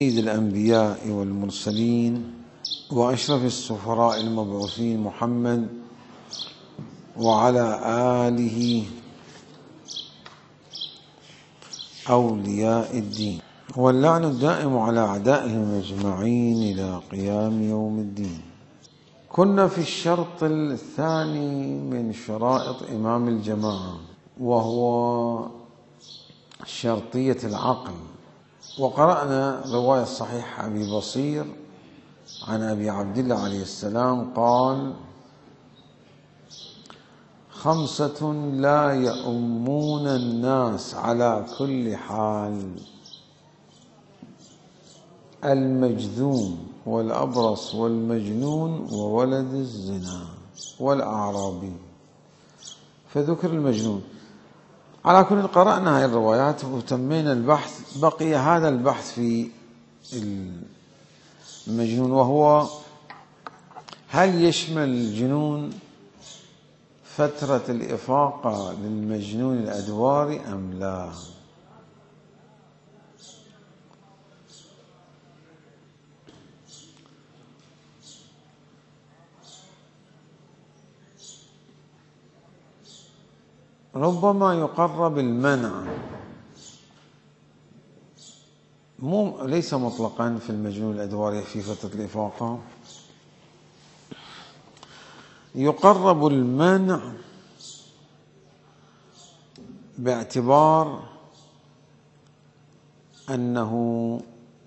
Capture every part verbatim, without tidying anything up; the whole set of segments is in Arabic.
سيد الأنبياء والمرسلين وأشرف السفراء المبعوثين محمد وعلى آله أولياء الدين، واللعن الدائم على أعدائهم أجمعين إلى قيام يوم الدين. كنا في الشرط الثاني من شرائط إمام الجماعة، وهو شرطية العقل، وقرأنا رواية صحيح أبي بصير عن أبي عبد الله عليه السلام قال: خمسة لا يؤمون الناس على كل حال: المجذوم والأبرص والمجنون وولد الزنا والأعرابي. فذكر المجنون. على كل قرأنا هذه الروايات وتمينا البحث. بقي هذا البحث في المجنون، وهو هل يشمل الجنون فترة الإفاقة للمجنون الأدواري أم لا؟ ربما يقرب المنع، مو ليس مطلقا في المجنون الأدواري في فترة الإفاقة، يقرب المنع باعتبار أنه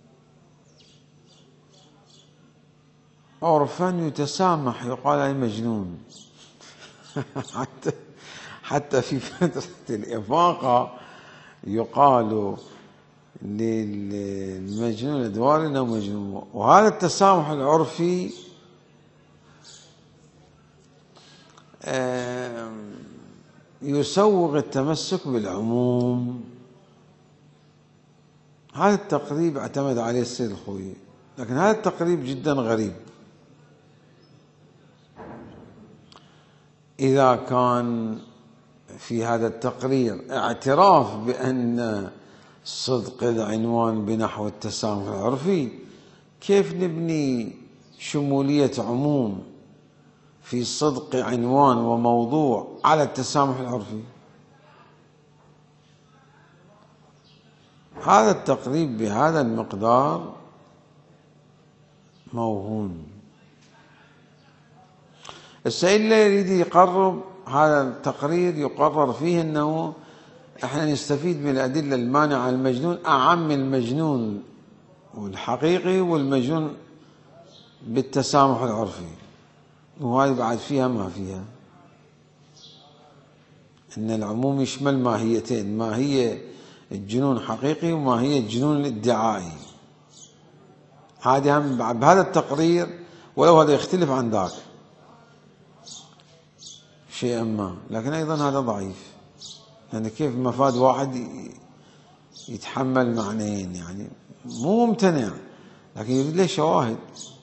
عرفا يتسامح، يقال أي مجنون حتى حتى في فترة الإفاقة يقال للمجنون الأدواري أنه مجنون. وهذا التسامح العرفي يسوغ التمسك بالعموم. هذا التقريب اعتمد عليه السيد الخوئي، لكن هذا التقريب جدا غريب. إذا كان في هذا التقرير اعتراف بأن صدق العنوان بنحو التسامح العرفي، كيف نبني شمولية عموم في صدق عنوان وموضوع على التسامح العرفي؟ هذا التقريب بهذا المقدار موهوم. السائل لا يريد يقرب هذا التقرير يقرر فيه أنه احنا نستفيد من الأدلة المانعة المجنون أعم المجنون والحقيقي والمجنون بالتسامح العرفي، وهذه بعد فيها ما فيها، أن العموم يشمل ماهيتين: ما هي الجنون حقيقي وما هي الجنون الادعائي. هذه هم بهذا التقرير، ولو هذا يختلف عن ذاك شيئا ما، لكن أيضا هذا ضعيف، يعني كيف مفاد واحد يتحمل معنيين؟ يعني مو ممتنع، لكن يريد له شواهد.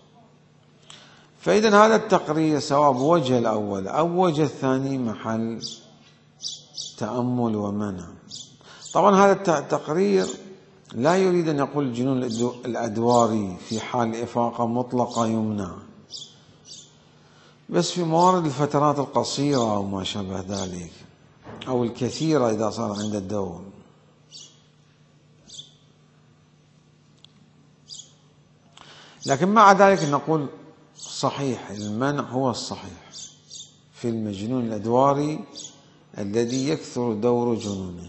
فإذا هذا التقرير سواء بوجه الأول أو وجه الثاني محل تأمل ومنع. طبعا هذا التقرير لا يريد أن يقول الجنون الأدواري في حال الإفاقة مطلقة يمنع، بس في موارد الفترات القصيرة أو ما شابه ذلك، أو الكثيرة إذا صار عند الدور. لكن مع ذلك نقول صحيح المنع هو الصحيح في المجنون الأدواري الذي يكثر دور جنونه،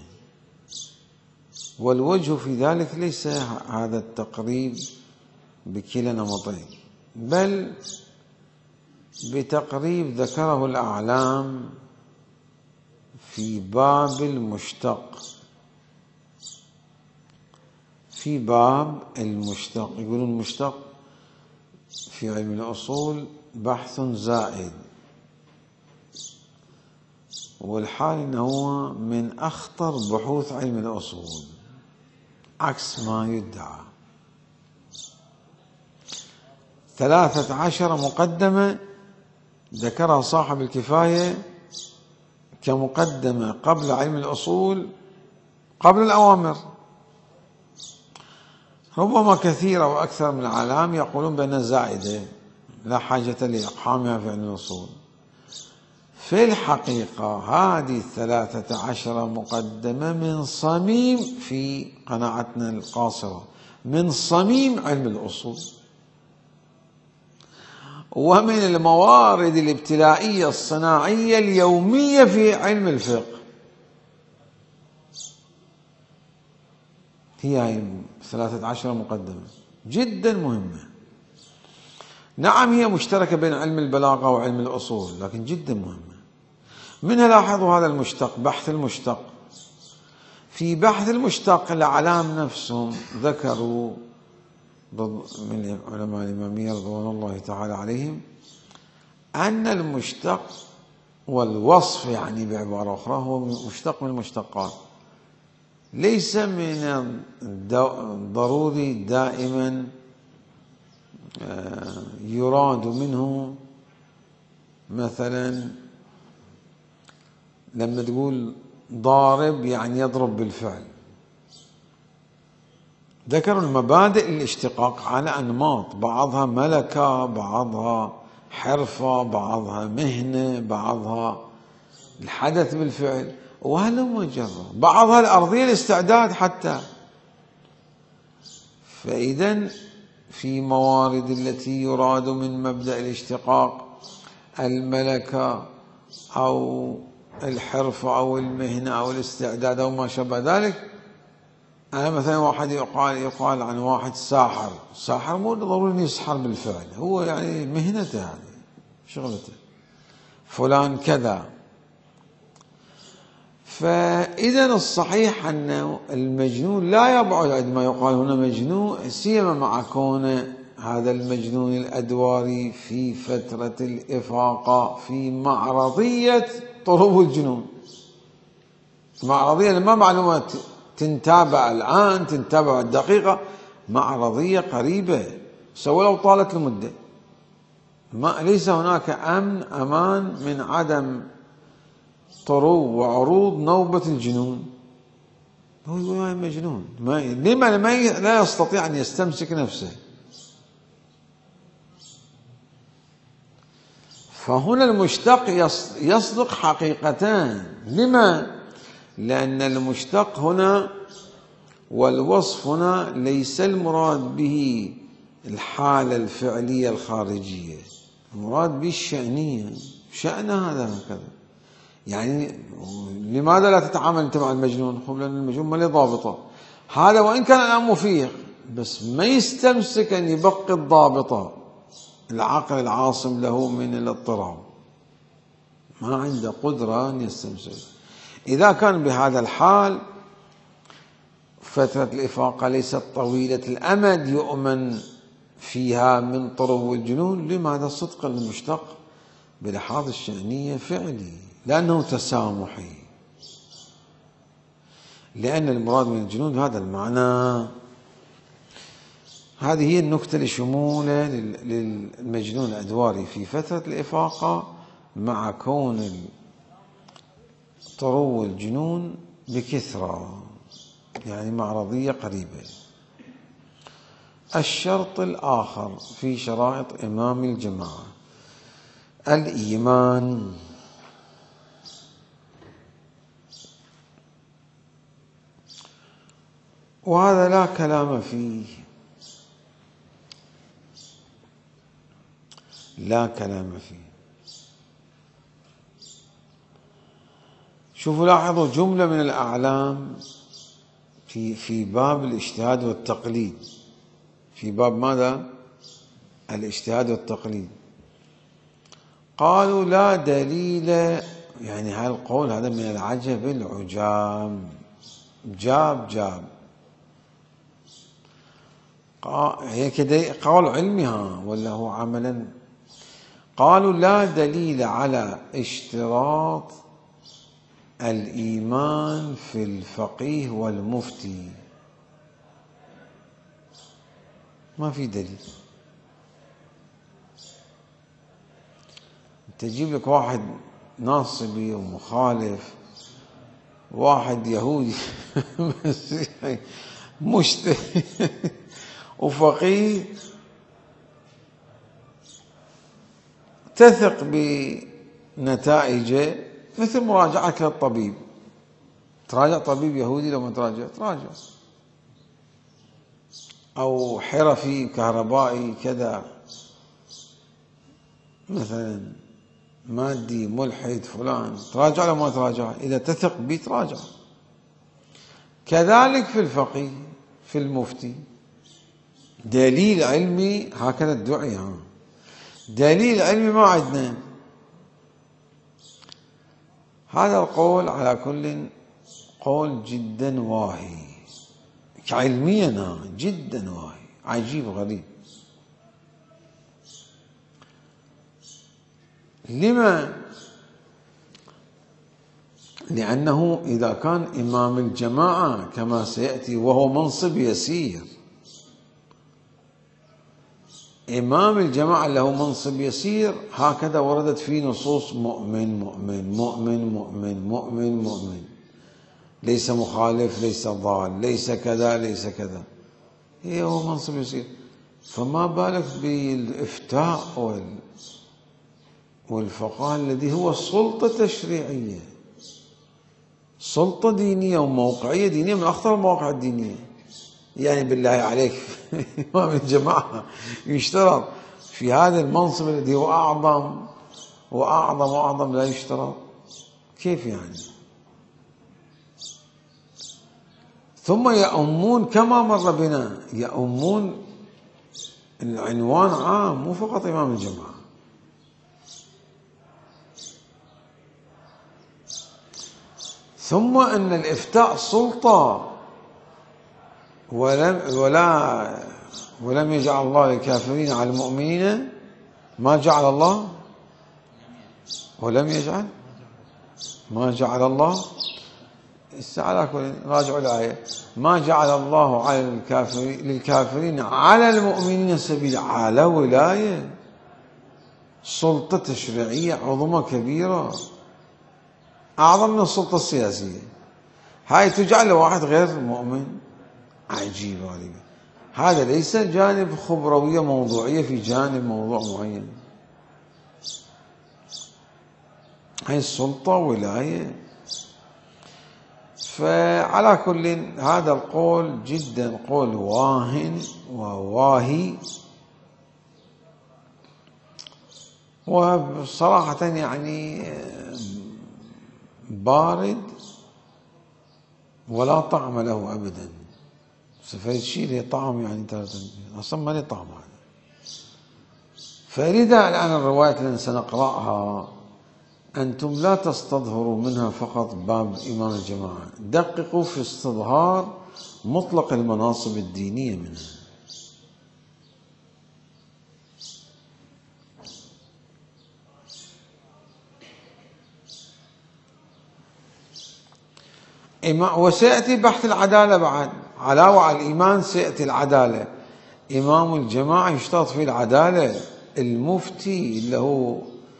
والوجه في ذلك ليس هذا التقريب بكلا نمطين، بل بتقريب ذكره الأعلام في باب المشتق. في باب المشتق يقولون المشتق في علم الأصول بحث زائد، والحال أنه هو من أخطر بحوث علم الأصول عكس ما يدعى. ثلاثة عشر مقدمة ذكرها صاحب الكفاية كمقدمة قبل علم الأصول قبل الأوامر. ربما كثيرة وأكثر من العلام يقولون بأنها زائدة لا حاجة لإقحامها في علم الأصول. في الحقيقة هذه الثلاثة عشر مقدمة من صميم، في قناعتنا القاصرة، من صميم علم الأصول، ومن الموارد الابتلائية الصناعية اليومية في علم الفقه. هي هاي ثلاثة عشر مقدمة جدا مهمة. نعم هي مشتركة بين علم البلاغة وعلم الأصول، لكن جدا مهمة. منها لاحظوا هذا المشتق، بحث المشتق. في بحث المشتق الأعلام نفسهم ذكروا من علماء الإمامية رضوان الله تعالى عليهم أن المشتق والوصف، يعني بعبارة أخرى، هو مشتق من المشتقات، ليس من الضروري دائما يراد منه مثلا لما تقول ضارب يعني يضرب بالفعل. ذكروا المبادئ الاشتقاق على أنماط، بعضها ملكة، بعضها حرفة، بعضها مهنة، بعضها الحدث بالفعل، وهلم جرا، بعضها الأرضية الاستعداد حتى. فإذا في موارد التي يراد من مبدأ الاشتقاق الملكة أو الحرفة أو المهنة أو الاستعداد أو ما شابه ذلك. أنا مثلا واحد يقال يقال عن واحد ساحر، ساحر مو ضروري يسحر بالفعل، هو يعني مهنته، يعني شغلته، فلان كذا. فإذا الصحيح أن المجنون لا يبعد عندما يقال هنا مجنون، سيما مع كون هذا المجنون الأدواري في فترة الإفاقة في معرضية طروب الجنون. معرضية ما معلومات تنتابع الآن، تنتابع الدقيقة، معرضية قريبة سواء لو طالت المدة. ما ليس هناك أمن أمان من عدم طروب وعروض نوبة الجنون. هو يقول مجنون، ما لما لا يستطيع أن يستمسك نفسه. فهنا المشتق يصدق حقيقتان. لما؟ لأن المشتق هنا والوصف هنا ليس المراد به الحالة الفعلية الخارجية، المراد به الشأنية، شأن هذا هكذا. يعني لماذا لا تتعامل أنت مع المجنون؟ لأن المجنون ما له ضابطة، هذا وإن كان الآن مفيق بس ما يستمسك أن يبقي الضابطة، العقل العاصم له من الاضطراب، ما عنده قدرة أن يستمسك. إذا كان بهذا الحال فترة الإفاقة ليست طويلة الأمد يؤمن فيها من طروب الجنون، لماذا؟ صدق المشتق بلحاظ الشأنية فعلي، لأنه تسامحي، لأن المراد من الجنون هذا المعنى. هذه هي النكتة لشمولة للمجنون الأدواري في فترة الإفاقة مع كون طروب الجنون بكثرة، يعني معرضية قريبة. الشرط الآخر في شرائط إمام الجماعة الإيمان. وهذا لا كلام فيه، لا كلام فيه. شوفوا لاحظوا جملة من الأعلام في في باب الاجتهاد والتقليد، في باب ماذا؟ الاجتهاد والتقليد. قالوا لا دليل، يعني هذا القول هذا من العجب العجاب، جاب جاب هي كده قول علمها ولا هو عملا؟ قالوا لا دليل على اشتراط الإيمان في الفقيه والمفتي، ما في دليل. تجيب لك واحد ناصبي ومخالف، واحد يهودي مسيحي مشتري وفقيه تثق بنتائجه، مثل مراجعة للطبيب. تراجع طبيب يهودي لو ما تراجع تراجع، أو حرفي كهربائي كذا مثلا مادي ملحد فلان، تراجع لو ما تراجع، إذا تثق به تراجع. كذلك في الفقيه في المفتي دليل علمي، هكذا الدعي، ها دليل علمي ما عندنا. هذا القول على كل قول جدا واهي، علميا جدا واهي، عجيب غريب. لما؟ لأنه إذا كان إمام الجماعة كما سيأتي وهو منصب يسير، إمام الجماعة له منصب يسير، هكذا وردت في نصوص مؤمن مؤمن مؤمن مؤمن مؤمن مؤمن، ليس مخالف ليس ضال ليس كذا ليس كذا، هي هو منصب يسير. فما بالك بالإفتاء وال والفقه الذي هو سلطة تشريعية، سلطة دينية وموقعية دينية من أخطر المواقع الدينية. يعني بالله عليك إمام الجماعة يشترط في هذا المنصب الذي هو أعظم وأعظم وأعظم لا يشترط؟ كيف يعني؟ ثم يؤمون كما مر بنا، يؤمون العنوان عام مو فقط إمام الجماعة. ثم أن الإفتاء سلطة، ولم ولا ولم يجعل الله للكافرين على المؤمنين ما جعل الله، ولم يجعل ما جعل الله. على راجعوا الآية، ما جعل الله على الكافرين للكافرين على المؤمنين سبيلا، على ولاية، سلطة تشريعية عظمى كبيرة أعظم من السلطة السياسية. هاي تجعل لواحد غير مؤمن، عجيب غريب. هذا ليس جانب خبروية موضوعية في جانب موضوع معين، هاي السلطة ولاية. فعلى كل هذا القول جدا قول واهن وواهي، وصراحة يعني بارد ولا طعم له أبدا. فهذا الشيء له طعم يعني أصلا ما له طعم هذا. فلذا الآن الرواية التي سنقرأها أنتم لا تستظهروا منها فقط باب إمام الجماعة، دققوا في استظهار مطلق المناصب الدينية منها. وسيأتي بحث العدالة بعد، علاوة على الإيمان سيأتي العدالة. إمام الجماعة يشترط في العدالة، المفتي اللي هو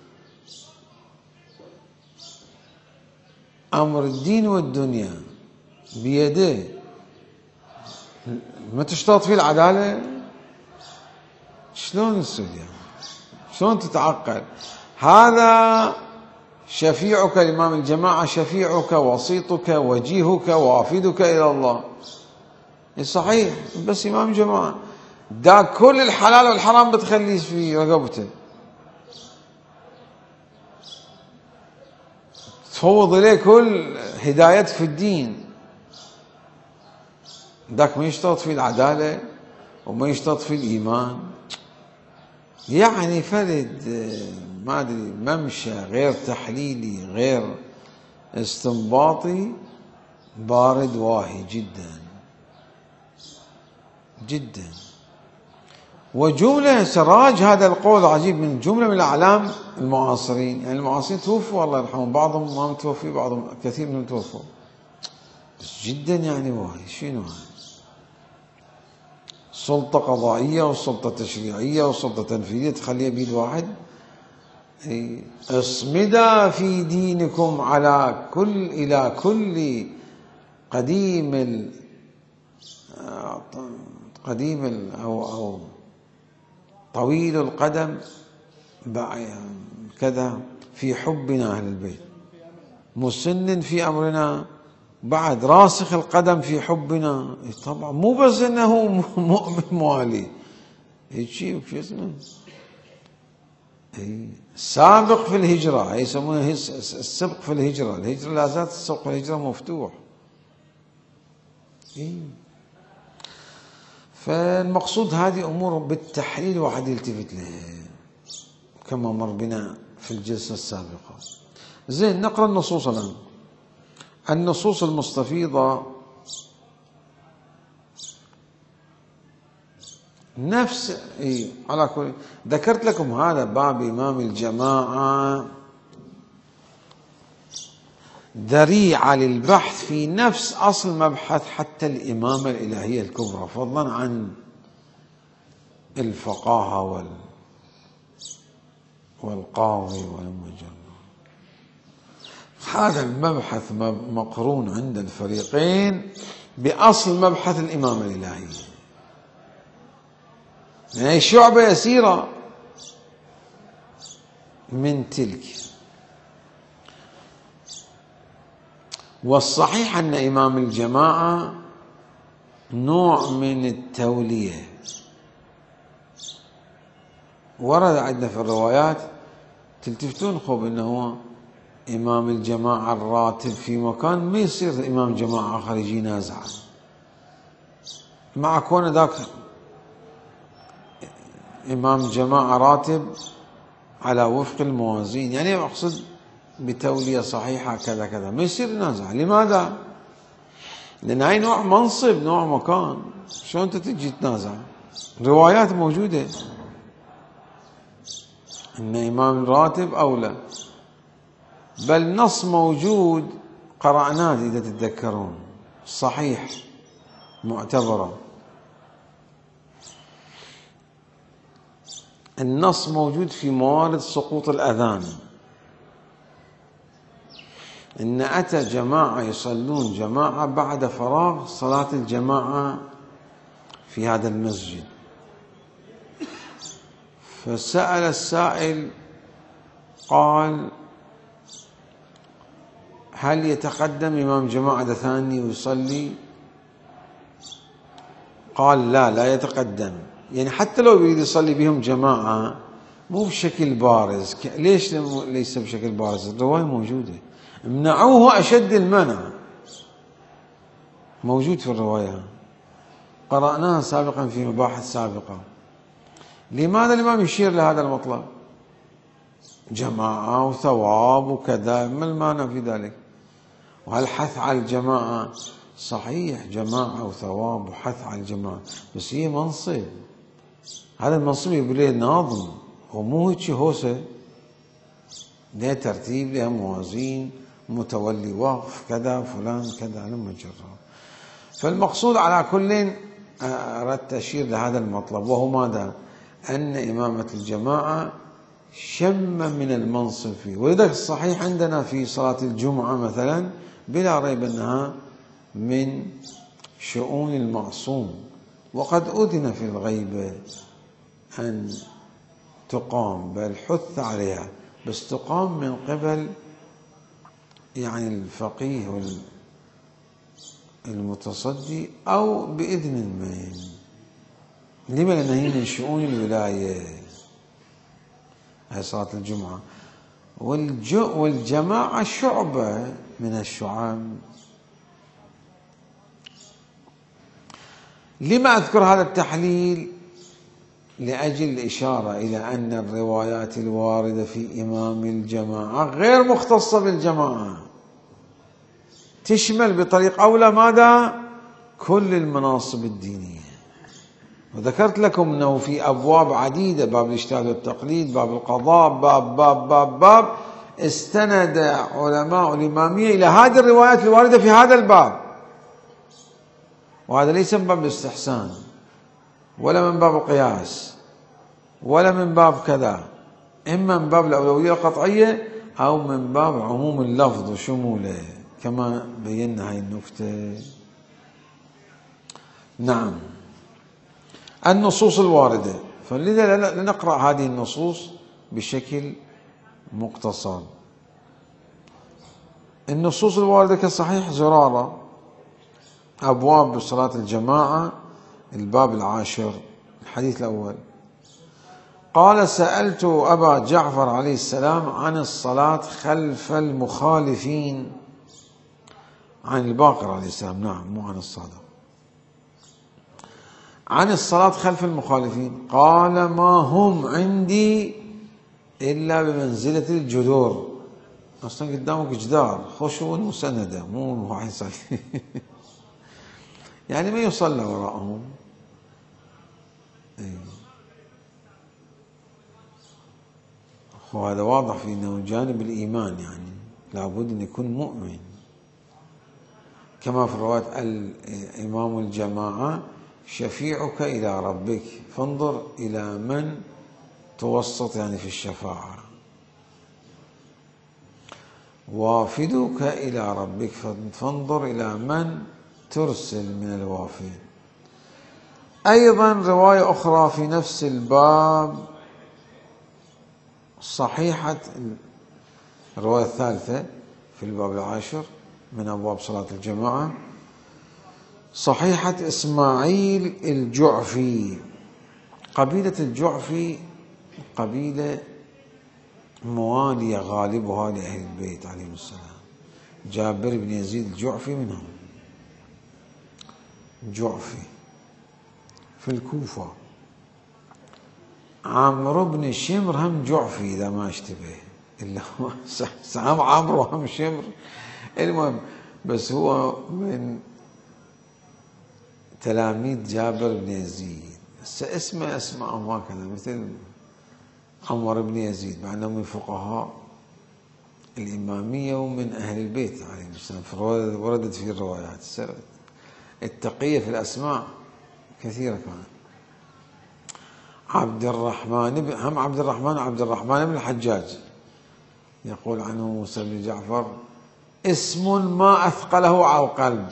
أمر الدين والدنيا بيده، ما تشترط فيه العدالة؟ شلون يصير يعني؟ شلون تتعقل؟ هذا شفيعك الإمام الجماعة، شفيعك وسيطك وجيهك وافدك إلى الله. صحيح، بس إمام الجماعة دا كل الحلال والحرام بتخليه في رقبته، تفوض إليه كل هدايتك في الدين. ذاك ما يشترط في العدالة وما يشترط في الإيمان، يعني فرد ما أدري ممشى غير تحليلي غير استنباطي، بارد واهي جدا جدا. وجملة سراج هذا القول عجيب من جملة من الأعلام المعاصرين، يعني المعاصرين توفوا الله يرحمهم، بعضهم ما متوفي بعضهم كثير منهم توفوا، بس جدا يعني واهي. شنو هذا؟ سلطة قضائية وسلطة تشريعية وسلطة تنفيذية تخليها بيد واحد. اصمدا في دينكم على كل إلى كل قديم قديم أو أو طويل القدم كذا في حبنا أهل البيت، مسن في أمرنا، بعد راسخ القدم في حبنا. طبعا مو بس أنه مؤمن موالي، هيك شيء شو اسمه سابق في الهجرة، يسمونه السبق في الهجرة. الهجرة لا زالت السبق في الهجرة مفتوح. فالمقصود هذه أمور بالتحليل واحد يلتفت لها كما مر بنا في الجلسة السابقة. زين، نقرأ النصوص الآن. النصوص المستفيضة نفس إيه على كل، ذكرت لكم هذا باب إمام الجماعة ذريعة للبحث في نفس أصل مبحث حتى الإمامة الإلهية الكبرى، فضلا عن الفقاهة وال والقاضي والمجرد. هذا المبحث مقرون عند الفريقين بأصل مبحث الإمامة الإلهية، يعني شعبة يسيرة من تلك. والصحيح أن إمام الجماعة نوع من التولية، ورد عندنا في الروايات تلتفتون خوب أنه إمام الجماعة الراتب في مكان ما يصير إمام جماعة آخر يجي ينازعه، مع كون ذاك إمام جماعة راتب على وفق الموازين، يعني أقصد بتولية صحيحة كذا كذا، ما يصير ينازع. لماذا؟ لأن هاي نوع منصب، نوع مكان، شلون أنت تجي تنازع؟ روايات موجودة أن إمام راتب أولى، بل نص موجود قرأناه إذا تتذكرون، صحيح معتبرة. النص موجود في موارد سقوط الأذان، إن أتى جماعة يصلون جماعة بعد فراغ صلاة الجماعة في هذا المسجد، فسأل السائل قال: هل يتقدم إمام جماعة ثاني ويصلي؟ قال: لا لا يتقدم، يعني حتى لو يريد يصلي بهم جماعة مو بشكل بارز. ليش ليس بشكل بارز؟ الرواية موجودة، منعوه أشد المنع، موجود في الرواية، قرأناها سابقا في مباحث سابقة. لماذا الإمام يشير لهذا المطلب؟ جماعة وثواب وكذا، ما المانع في ذلك؟ وهالحث على الجماعة صحيح، جماعة وثواب وحث على الجماعة، بس هي منصب، هذا المنصب يقول له ناظم، ومو هيك هوسة، له ترتيب، له موازين، متولي وقف كذا، فلان كذا، لما جرى. فالمقصود على كل أردت أشير لهذا المطلب، وهو ماذا؟ أن إمامة الجماعة شم من المنصب فيه. ولذلك الصحيح عندنا في صلاة الجمعة مثلا بلا ريب أنها من شؤون المعصوم، وقد أذن في الغيبة أن تقام، بل حث عليها، بس تقام من قبل يعني الفقيه المتصدي أو بإذن من. لما؟ لأن هي من شؤون الولاية، هي صلاة الجمعة. والجماعة شعبة من الشعب. لما أذكر هذا التحليل؟ لأجل الإشارة إلى أن الروايات الواردة في إمام الجماعة غير مختصة بالجماعة، تشمل بطريق أولى ماذا؟ كل المناصب الدينية. وذكرت لكم أنه في أبواب عديدة، باب الاجتهاد والتقليد، باب القضاء، باب باب باب باب استند علماء الإمامية إلى هذه الروايات الواردة في هذا الباب. وهذا ليس من باب الاستحسان، ولا من باب القياس، ولا من باب كذا، إما من باب الأولوية القطعية أو من باب عموم اللفظ وشموله، كما بينا هاي النكتة. نعم. النصوص الواردة، فلذا لنقرأ هذه النصوص بشكل مقتصر. النصوص الواردة كصحيح زرارة، أبواب صلاة الجماعة، الباب العاشر، الحديث الأول: قال: سألت أبا جعفر عليه السلام عن الصلاة خلف المخالفين، عن الباقر عليه السلام، نعم، مو عن الصادق، عن الصلاة خلف المخالفين. قال: ما هم عندي إلا بمنزلة الجذور. أصلا قدامك جدار خشب مسندة، مو واحد يصلي يعني ما يصلى وراءهم. وهذا واضح في أنه جانب الإيمان، يعني لابد أن يكون مؤمن، كما في رواية الإمام الجماعة: شفيعك إلى ربك فانظر إلى من توسط يعني في الشفاعة، وافدك إلى ربك فانظر إلى من ترسل من الوافين. أيضا رواية أخرى في نفس الباب صحيحة، الرواية الثالثة في الباب العاشر من أبواب صلاة الجماعة، صحيحة إسماعيل الجعفي. قبيلة الجعفي قبيلة موالية غالبها لأهل البيت عليهم السلام. جابر بن يزيد الجعفي منهم، جعفي في الكوفة. عمرو بن شمر هم جعفي إذا ما اشتبه، إلا هو هم عمرو هم شمر، المهم، بس هو من تلاميذ جابر بن يزيد. اسمه اسمائهم هكذا، مثل عمر بن يزيد، مع أنه من فقهاء الإمامية ومن أهل البيت عليهم السلام، وردت في الروايات. التقية في الأسماء كثيرة كانت. عبد الرحمن، هم عبد الرحمن عبد الرحمن بن الحجاج، يقول عنه موسى بن جعفر: اسم ما أثقله على القلب.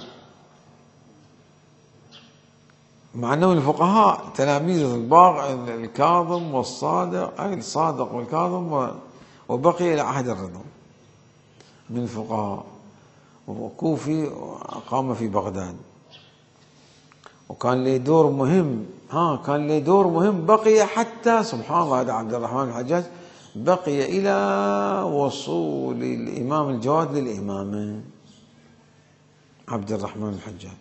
مع أنه الفقهاء تلاميذ الباغ الكاظم والصادق، أي الصادق والكاظم، وبقي إلى عهد الرضا من الفقهاء، وكوفي، أقام في بغداد، وكان له دور مهم. ها كان له دور مهم بقي حتى، سبحان الله، هذا عبد الرحمن الحجاج بقي إلى وصول الإمام الجواد للإمامة. عبد الرحمن الحجاج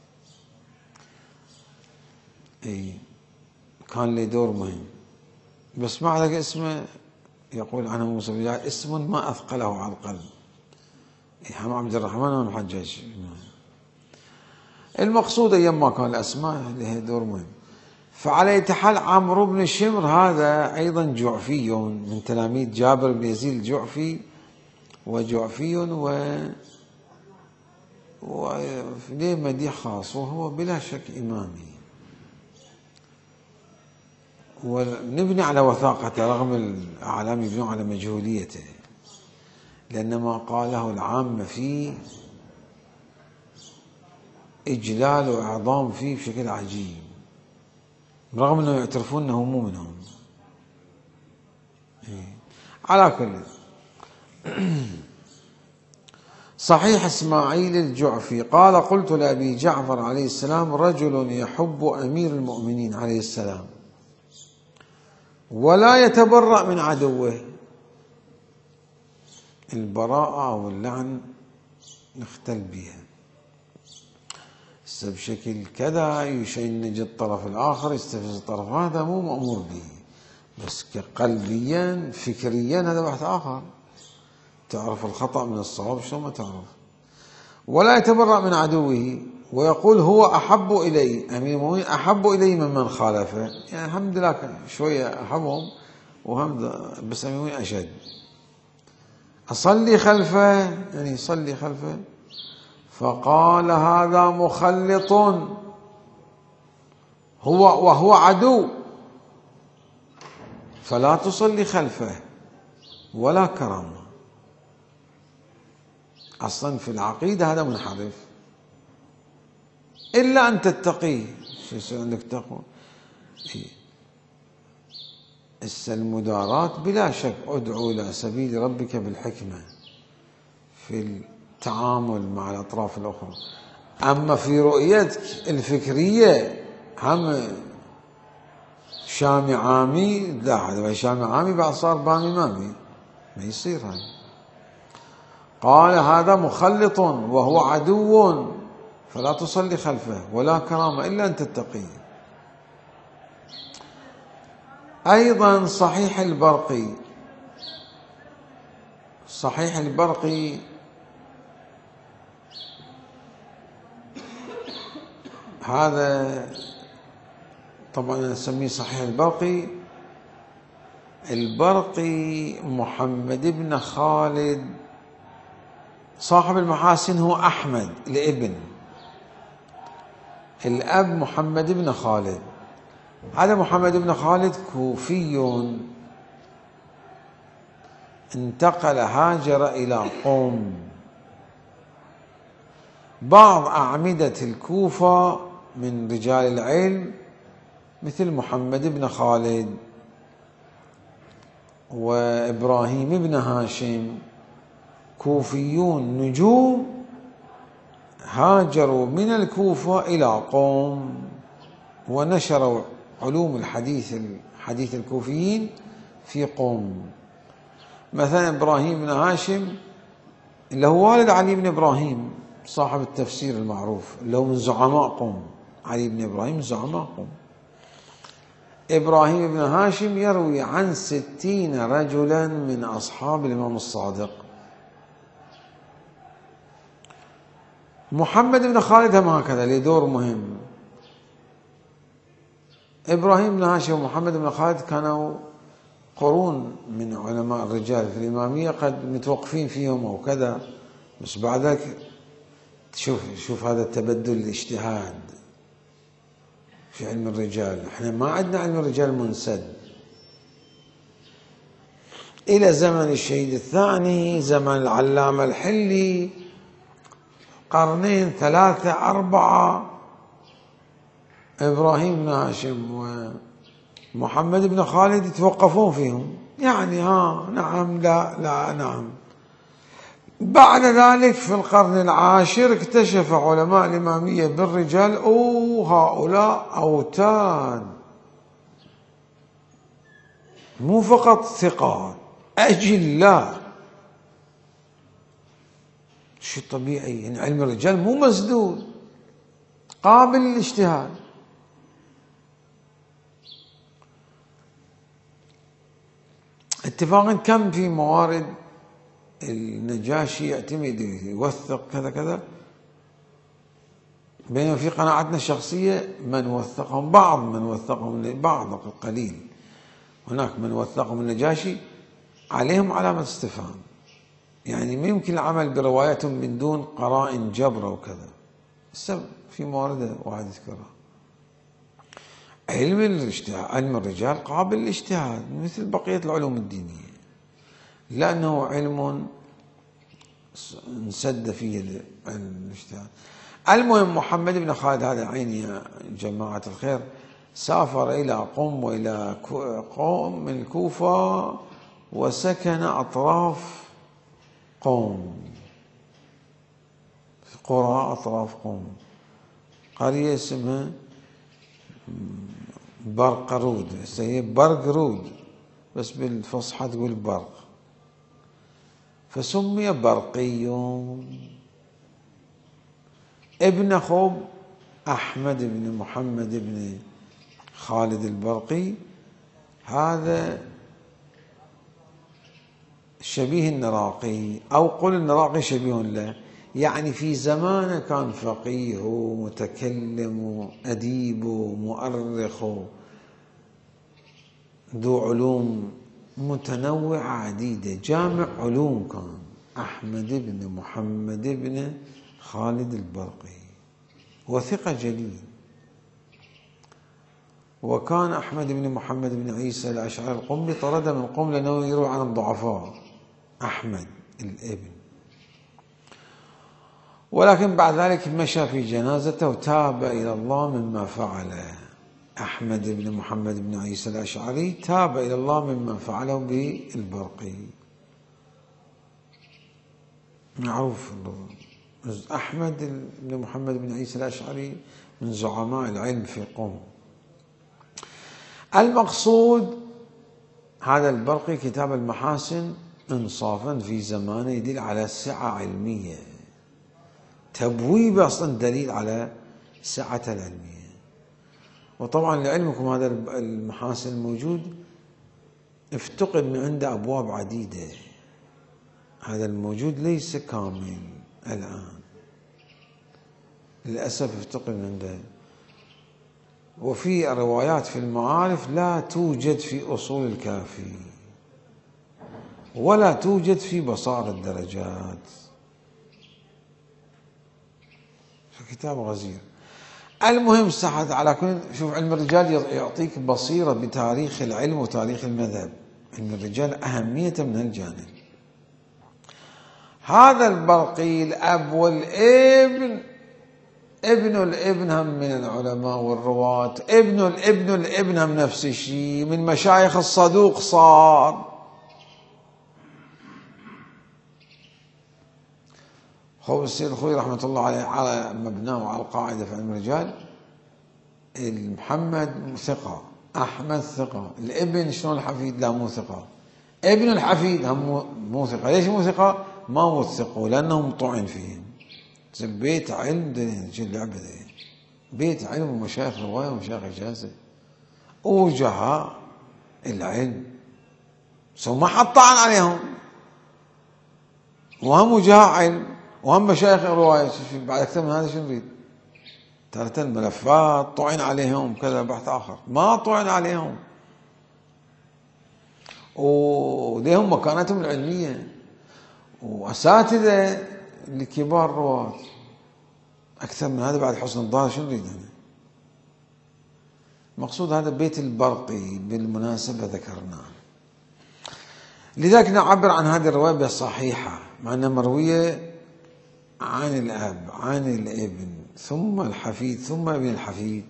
اي كان له دور مهم، بس مع ذلك اسمه يقول عنه موسى بن جعفر: اسم ما أثقله على القلب. هم عبد الرحمن الحجاج. المقصود أيام ما كان الأسماء لها دور مهم. فعلى أي حال عمرو بن شمر هذا أيضا جعفي من تلاميذ جابر بن يزيد الجعفي، وجعفي و وله مديح خاص، وهو بلا شك إمامي، ونبني على وثاقته رغم الأعلام يبنون على مجهوليته، لأن ما قاله العامة فيه إجلال وإعظام فيه بشكل عجيب، رغم أنه يعترفون أنه مو منهم. على كل، صحيح إسماعيل الجعفي قال: قلت لأبي جعفر عليه السلام: رجل يحب أمير المؤمنين عليه السلام ولا يتبرأ من عدوه. البراءة واللعن نختل بها بشكل كذا، يشنج الطرف الآخر، يستفز الطرف، هذا مو مأمور به، بس قلبيا فكريا هذا بحث آخر. تعرف الخطأ من الصواب، شو ما تعرف. ولا يتبرأ من عدوه، ويقول: هو أحب إلي، أمير المؤمنين أحب إلي من من خالفه. يعني الحمد لله شوية أحبهم، وهم بس أمير المؤمنين أشد. أصلي خلفه، يعني يصلي خلفه. فقال: هذا مخلط، هو وهو عدو، فلا تصلي خلفه ولا كرامة. أصلا في العقيدة هذا منحرف، إلا أن تتقيه. شو يصير عندك تقوى؟ المداراة بلا شك ادعو إلى سبيل ربك بالحكمة في التعامل مع الأطراف الأخرى. أما في رؤيتك الفكرية هم شامي عامي، لا هذا شامي عامي بعد صار بامي مامي، ما يصير هذا. قال هذا مخلط وهو عدو فلا تصلي خلفه ولا كرامة إلا أن تتقي. أيضا صحيح البرقي، صحيح البرقي هذا طبعا نسميه صحيح البرقي. البرقي محمد بن خالد صاحب المحاسن، هو أحمد الابن، الأب محمد بن خالد. هذا محمد بن خالد كوفي انتقل هاجر إلى قم. بعض أعمدة الكوفة من رجال العلم مثل محمد بن خالد وإبراهيم بن هاشم كوفيون نجوم هاجروا من الكوفة إلى قم ونشروا علوم الحديث حديث الكوفيين في قم. مثلا إبراهيم بن هاشم اللي هو والد علي بن إبراهيم صاحب التفسير المعروف، اللي هو من زعماء قم. علي بن إبراهيم من زعماء قم. إبراهيم بن هاشم يروي عن ستين رجلا من أصحاب الإمام الصادق. محمد بن خالد هم هكذا له دور مهم. إبراهيم بن هاشم ومحمد بن خالد كانوا قرون من علماء الرجال في الإمامية قد متوقفين فيهم أو كذا، بس بعد ذلك شوف شوف هذا التبدل الاجتهاد في علم الرجال. احنا ما عندنا علم الرجال منسد إلى زمن الشهيد الثاني، زمن العلامة الحلي، قرنين ثلاثة أربعة. إبراهيم بن هاشم ومحمد بن خالد يتوقفون فيهم، يعني ها نعم لا لا نعم. بعد ذلك في القرن العاشر اكتشف علماء الإمامية بالرجال أو هؤلاء أوتاد، مو فقط ثقات، أجلاء. شيء طبيعي، يعني علم الرجال مو مسدود، قابل للاجتهاد. اتفاقا كم في موارد النجاشي يعتمد يوثق كذا كذا، بينما في قناعتنا الشخصية من وثقهم، بعض من وثقهم، بعض قليل، هناك من وثقهم النجاشي عليهم علامة استفهام، يعني ما يمكن العمل برواياتهم من دون قرائن جبر وكذا. السبب في موارد واحد يذكرها. علم الاجتهاد، علم الرجال قابل للاجتهاد مثل بقية العلوم الدينية، لأنه علم انسد فيه الاجتهاد. المهم محمد بن خالد هذا عيني يا جماعة الخير سافر إلى قم وإلى قوم من الكوفة وسكن أطراف قوم، في قرى أطراف قوم، قرية اسمها برقرود، هي برقرود بس بالفصحى تقول برق، فسمي برقي. ابن أخوه أحمد بن محمد بن خالد البرقي هذا شبيه النراقي، أو قل النراقي شبيه له، يعني في زمانه كان فقيه ومتكلم وأديب ومؤرخ ذو علوم متنوعة عديدة، جامع علوم كان أحمد بن محمد بن خالد البرقي، وثقة جليل. وكان أحمد بن محمد بن عيسى الأشعري القمي طرد من قم لأنه يروي عن الضعفاء، أحمد الابن، ولكن بعد ذلك مشى في جنازته وتاب إلى الله مما فعله. أحمد بن محمد بن عيسى الأشعري تاب إلى الله ممن فعله بالبرقي، معروف. أحمد بن محمد بن عيسى الأشعري من زعماء العلم في قوم. المقصود هذا البرقي كتاب المحاسن انصافا في زمانه يدل على سعة علمية، تبويبه أصلا دليل على سعة العلمية. وطبعا لعلمكم هذا المحاسن الموجود افتقد من عنده أبواب عديدة، هذا الموجود ليس كامل الآن للأسف، افتقد من عنده. وفي روايات في المعارف لا توجد في أصول الكافي ولا توجد في بصائر الدرجات، كتاب غزير. المهم صحت على كل. شوف علم الرجال يعطيك بصيرة بتاريخ العلم وتاريخ المذهب، علم الرجال أهمية من هالجانب. هذا البرقي الأب والابن، ابن الابن هم من العلماء والرواة، ابن الابن الابن هم نفس الشيء من مشايخ الصدوق صار. خو السيد الخوي رحمة الله عليه على مبناه وعلى القاعدة في علم الرجال، محمد ثقة، أحمد ثقة، الابن شلون الحفيد؟ لا مو ثقة، ابن الحفيد هم مو ثقة. ليش مو ثقة؟ ما وثقوا لأنهم طعن فيهم. بيت علم دنيا اللعبة دي، بيت علم ومشايخ رواية ومشايخ إجازة وجهاء العلم، سو ما حط طعن عليهم، وهم وجهاء علم وهم مشايخ رواية. بعد أكثر من هذا شو نريد؟ ترى الملفات طعن عليهم كذا بحث آخر، ما طعن عليهم وليهم مكانتهم العلمية وأساتذة لكبار الرواة. أكثر من هذا بعد حسن الظاهر شو نريد هنا؟ مقصود هذا بيت البرقي بالمناسبة ذكرناه، لذلك نعبر عن هذه الرواية بصحيحة مع أنها مروية عن الأب عن الابن ثم الحفيد ثم ابن الحفيد.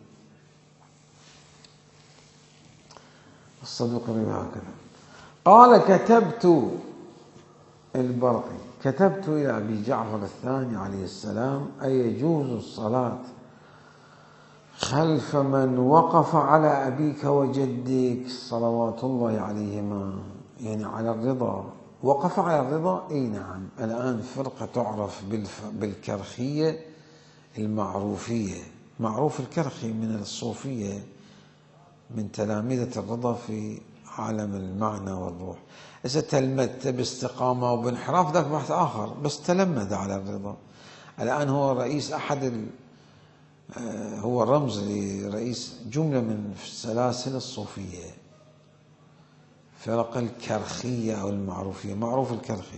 الصدوق الرواية هكذا قال: كتبت البرقي كتبت إلى أبي جعفر الثاني عليه السلام: أيجوز الصلاة خلف من وقف على أبيك وجدك صلوات الله عليهما، يعني على الرضا، وقف على الرضا. اي نعم، الآن فرقة تعرف بالكرخية المعروفية، معروف الكرخي من الصوفية من تلامذة الرضا في عالم المعنى والروح. إذا تلمذت باستقامة وبانحراف ذاك بحث آخر، بس تلمذ على الرضا. الآن هو رئيس أحد ال... هو رمز لرئيس جملة من سلاسل الصوفية، فرق الكرخية أو المعروفية، معروف الكرخي.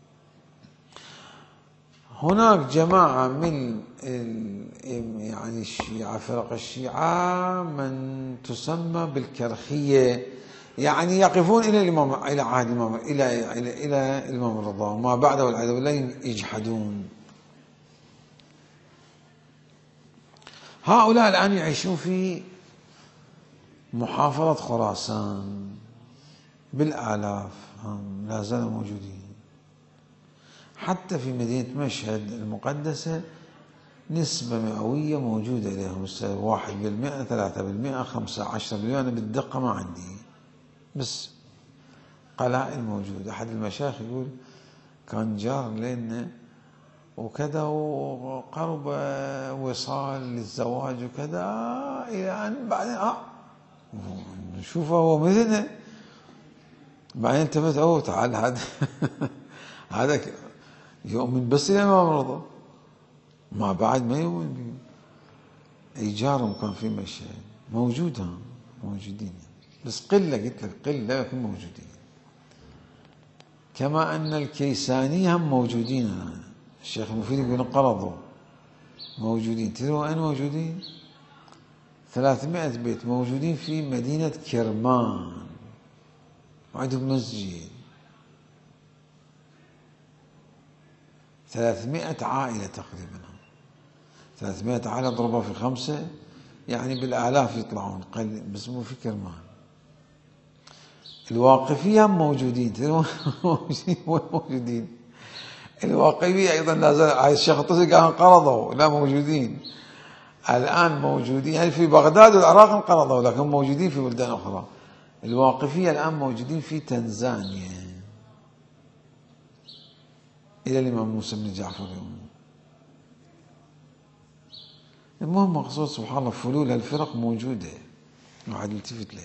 هناك جماعة من يعني الشيعة، فرق الشيعة من تسمى بالكرخية، يعني يقفون إلى الإمام، إلى عهد الإمام، إلى إلى إلى الإمام الرضا وما بعده والعياذ بالله يجحدون. هؤلاء الآن يعيشون في محافظة خراسان بالآلاف، هم لا زالوا موجودين. حتى في مدينة مشهد المقدسة نسبة مئوية موجودة لهم، واحد بالمئة، ثلاثة بالمئة، خمسة عشر بالمئة، أنا بالدقة ما عندي، بس قلائل موجودة. أحد المشايخ يقول كان جار لنا وكذا وقرب وصال للزواج وكذا، إلى أن بعدين آه نشوفه هو مثلنا، بعدين التفت أوه تعال هذا هذا يؤمن بس الإمام الرضا، ما بعد ما يؤمن. إيجارهم كان في مشهد موجود، موجودين بس قلة، قلت لك قلة لكن موجودين. كما أن الكيسانية هم موجودين، الشيخ المفيد يقول انقرضوا، موجودين. تدرون وين موجودين؟ ثلاثمائة بيت موجودين في مدينة كرمان، وعندهم مسجد، ثلاثمائة عائلة تقريبا. ثلاثمائة عائلة اضربها في خمسة يعني بالآلاف يطلعون، بس مو في كرمان. الواقفية موجودين موجودين الواقفية أيضا نازل، هاي الشخطية كانوا انقرضوا، لا موجودين الآن، موجودين يعني في بغداد والعراق انقرضوا، لكن موجودين في بلدان أخرى. الواقفية الآن موجودين في تنزانيا إلى الإمام موسى بن جعفر يوم. المهم مقصود سبحان الله فلول هالفرق موجودة، واحد يلتفت له.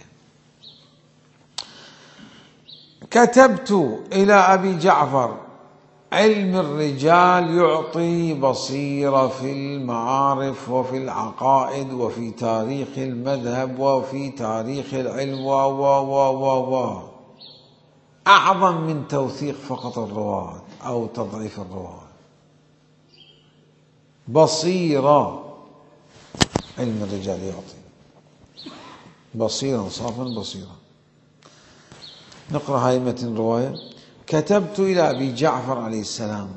كتبت إلى أبي جعفر: علم الرجال يعطي بصيرة في المعارف وفي العقائد وفي تاريخ المذهب وفي تاريخ العلم و و و و و أعظم من توثيق فقط الرواة أو تضعيف الرواة. بصيرة، علم الرجال يعطي بصيرة، صافا بصيرة. نقرأ هاي متن رواية. كتبت إلى أبي جعفر عليه السلام.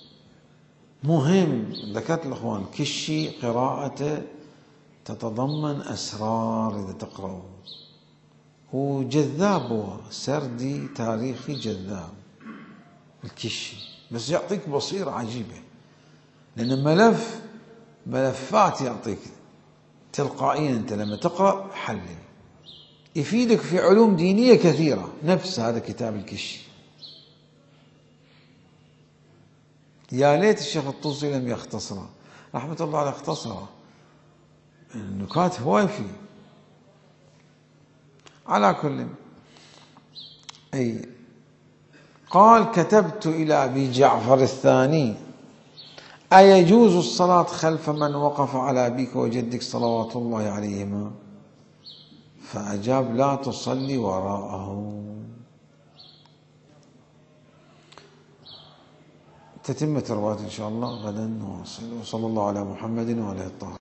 مهم، ذكرت الأخوان كشي قراءته تتضمن أسرار إذا تقرأوا، هو جذاب، هو سردي تاريخي جذاب الكشي، بس يعطيك بصيرة عجيبة، لأن ملف ملفات يعطيك تلقائيا أنت لما تقرأ حلل، يفيدك في علوم دينية كثيرة. نفس هذا كتاب الكشي، يا ليت الشيخ الطوسي لم يختصره رحمة الله عليه، اختصره، النكات هواي فيه. على كل أي قال: كتبت إلى أبي جعفر الثاني: أيجوز الصلاة خلف من وقف على أبيك وجدك صلوات الله عليهما؟ فأجاب: لا تصلي وراءه. تتمة الرواية إن شاء الله غدا نواصل. وصلى الله على محمد وعلى آله الطاهرين.